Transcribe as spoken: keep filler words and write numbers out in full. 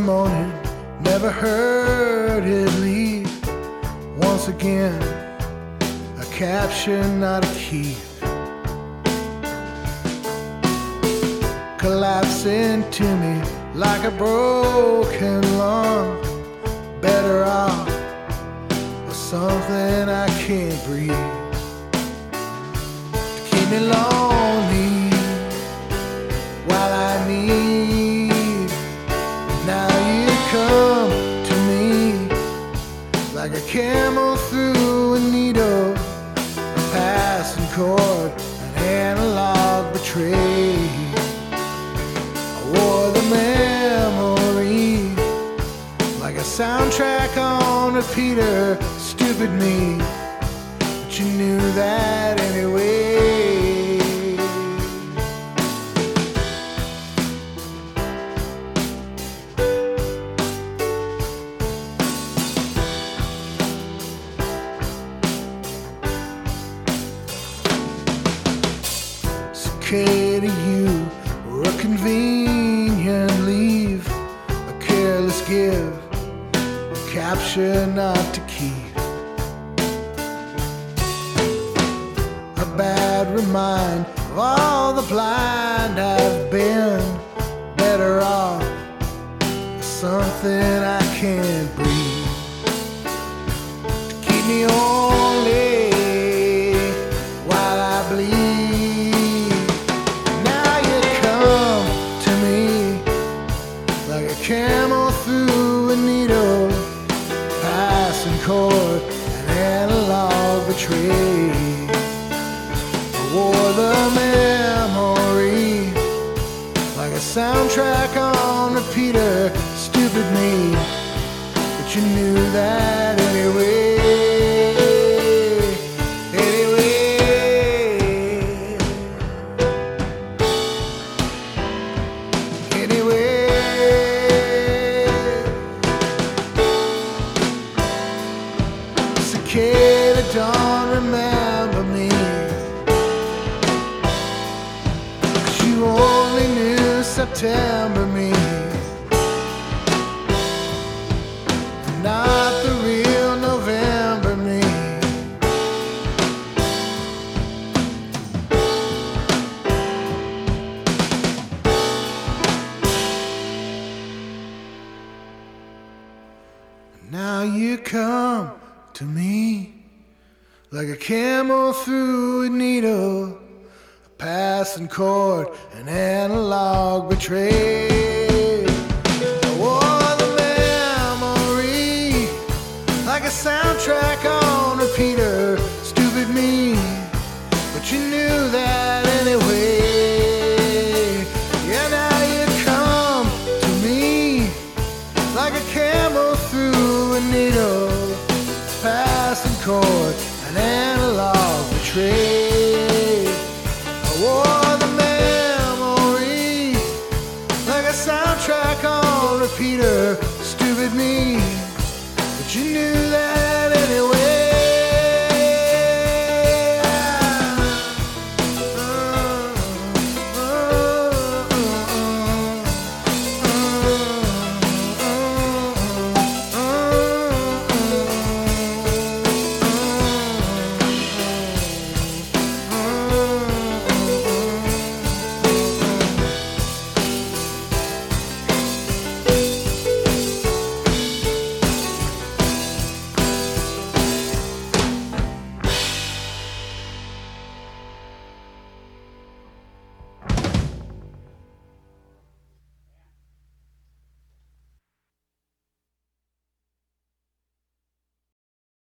morning, never heard it leave. Once again, a capture, not a key. Collapsing to me like a broken lung. Better off with something I can't breathe. To keep me lonely while I need. Now you come to me like a camel through a needle, a passing chord, an analog betrayed. Wore the memory like a soundtrack on repeater. Stupid me, but you knew that anyway. Cicada, you were a convenient leave, a careless give, a capture not to keep, a bad remind of all the blind I've been. Better off with something I can't breathe. To keep me only while I bleed. Camel through a needle, passing chord, an analog betrayed. I wore the memory like a soundtrack on repeater. Stupid me, but you knew that anyway. Cicada, don't remember me, 'cause you only knew September me, not the real November me. Now you come to me like a camel through a needle, a passing chord, an analog betrayed. I wore the memory like a soundtrack on repeater. Stupid me, but you knew that anyway. Yeah, now you come to me like a camel through a needle, passing chord, an analog betrayed. I wore the memory like a soundtrack on repeater. Stupid me, but you knew